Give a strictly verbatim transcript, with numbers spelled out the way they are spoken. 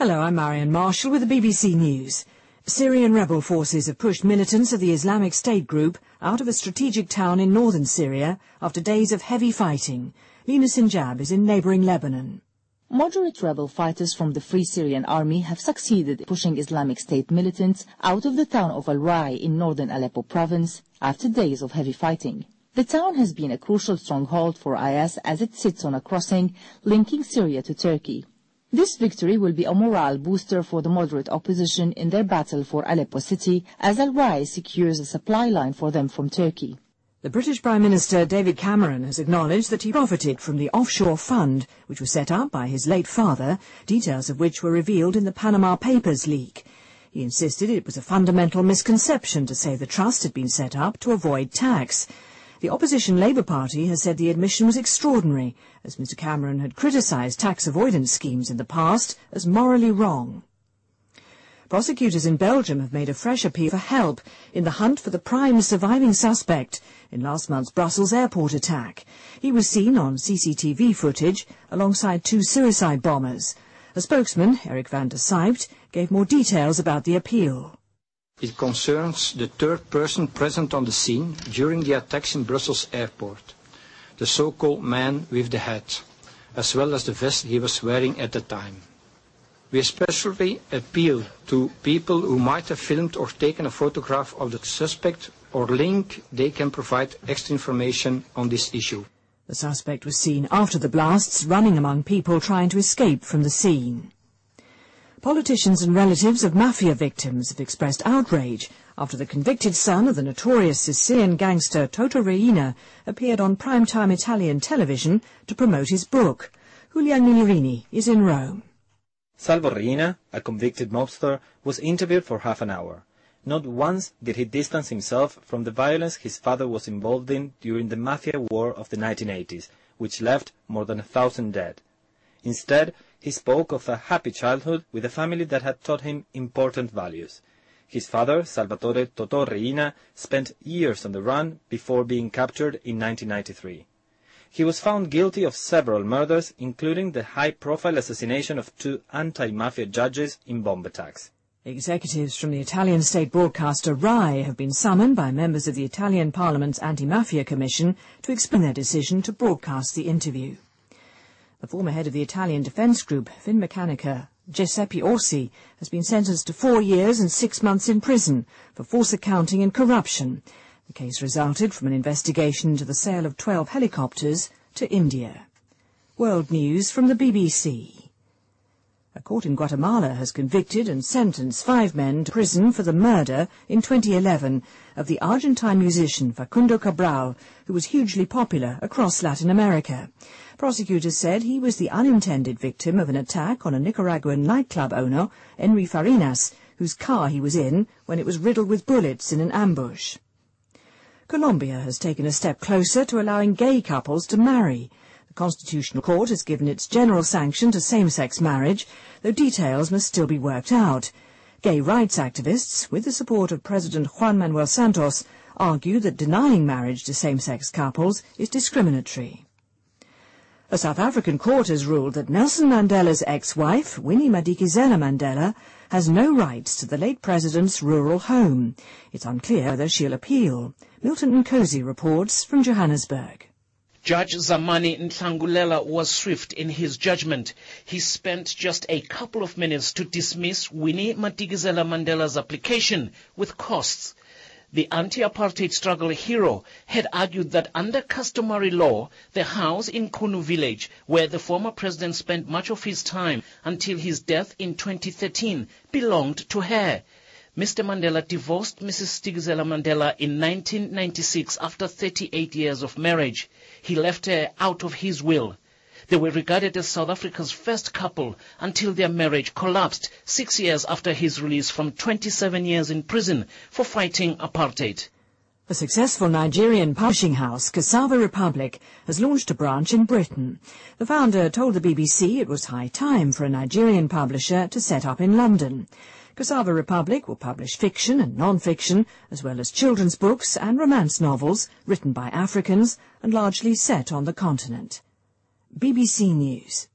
Hello, I'm Marion Marshall with the B B C News. Syrian rebel forces have pushed militants of the Islamic State group out of a strategic town in northern Syria after days of heavy fighting. Lina Sinjab is in neighbouring Lebanon. Moderate rebel fighters from the Free Syrian Army have succeeded in pushing Islamic State militants out of the town of Al-Rai in northern Aleppo province after days of heavy fighting. The town has been a crucial stronghold for I S as it sits on a crossing linking Syria to Turkey. This victory will be a morale booster for the moderate opposition in their battle for Aleppo city as Al-Rai secures a supply line for them from Turkey. The British Prime Minister David Cameron has acknowledged that he profited from the offshore fund which was set up by his late father, details of which were revealed in the Panama Papers leak. He insisted it was a fundamental misconception to say the trust had been set up to avoid tax. The opposition Labour Party has said the admission was extraordinary, as Mr Cameron had criticised tax avoidance schemes in the past as morally wrong. Prosecutors in Belgium have made a fresh appeal for help in the hunt for the prime surviving suspect in last month's Brussels airport attack. He was seen on C C T V footage alongside two suicide bombers. A spokesman, Eric van der Sijpt, gave more details about the appeal. It concerns the third person present on the scene during the attacks in Brussels airport, the so-called man with the hat, as well as the vest he was wearing at the time. We especially appeal to people who might have filmed or taken a photograph of the suspect or link they can provide extra information on this issue. The suspect was seen after the blasts running among people trying to escape from the scene. Politicians and relatives of mafia victims have expressed outrage after the convicted son of the notorious Sicilian gangster Toto Riina appeared on primetime Italian television to promote his book. Julian Migliurini is in Rome. Salvo Riina, a convicted mobster, was interviewed for half an hour. Not once did he distance himself from the violence his father was involved in during the mafia war of the nineteen eighties, which left more than a thousand dead. Instead, he spoke of a happy childhood with a family that had taught him important values. His father, Salvatore Totò Riina, spent years on the run before being captured in nineteen ninety-three. He was found guilty of several murders, including the high-profile assassination of two anti-mafia judges in bomb attacks. Executives from the Italian state broadcaster RAI have been summoned by members of the Italian Parliament's Anti-Mafia Commission to explain their decision to broadcast the interview. The former head of the Italian defence group, Finmeccanica, Giuseppe Orsi, has been sentenced to four years and six months in prison for false accounting and corruption. The case resulted from an investigation into the sale of twelve helicopters to India. World news from the B B C. A court in Guatemala has convicted and sentenced five men to prison for the murder in twenty eleven of the Argentine musician Facundo Cabral, who was hugely popular across Latin America. Prosecutors said he was the unintended victim of an attack on a Nicaraguan nightclub owner, Enri Farinas, whose car he was in when it was riddled with bullets in an ambush. Colombia has taken a step closer to allowing gay couples to marry. The Constitutional Court has given its general sanction to same-sex marriage, though details must still be worked out. Gay rights activists, with the support of President Juan Manuel Santos, argue that denying marriage to same-sex couples is discriminatory. A South African court has ruled that Nelson Mandela's ex-wife, Winnie Madikizela Mandela, has no rights to the late president's rural home. It's unclear whether she'll appeal. Milton Nkosi reports from Johannesburg. Judge Zamani Nhlangulela was swift in his judgment. He spent just a couple of minutes to dismiss Winnie Madikizela Mandela's application with costs. The anti-apartheid struggle hero had argued that under customary law, the house in Kunu village, where the former president spent much of his time until his death in twenty thirteen, belonged to her. Mister Mandela divorced Missus Stigizela Mandela in nineteen ninety-six after thirty-eight years of marriage. He left her out of his will. They were regarded as South Africa's first couple until their marriage collapsed six years after his release from twenty-seven years in prison for fighting apartheid. A successful Nigerian publishing house, Cassava Republic, has launched a branch in Britain. The founder told the B B C it was high time for a Nigerian publisher to set up in London. Cassava Republic will publish fiction and non-fiction, as well as children's books and romance novels written by Africans and largely set on the continent. B B C News.